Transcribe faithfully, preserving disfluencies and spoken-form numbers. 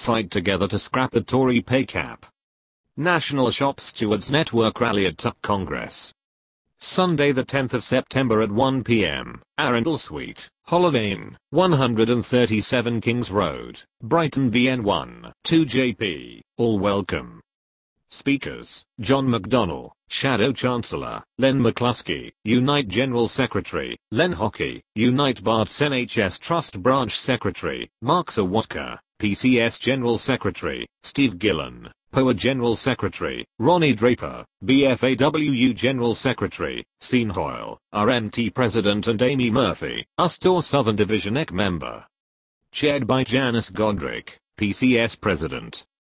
fight together to scrap the Tory pay cap. National Shop Stewards Network rally at Tuck Congress. Sunday the tenth of September at one p m, Arundel Suite, Holiday Inn, one thirty-seven Kings Road, Brighton B N one, two J P, all welcome. Speakers, John McDonnell, Shadow Chancellor, Len McCluskey, Unite General Secretary, Len Hockey, Unite Barts N H S Trust Branch Secretary, Mark Sawatka, P C S General Secretary, Steve Gillen, P O A General Secretary, Ronnie Draper, B F A W U General Secretary, Sean Hoyle, R M T President and Amy Murphy, U S T O R Southern Division E C member. Chaired by Janice Godric, P C S President.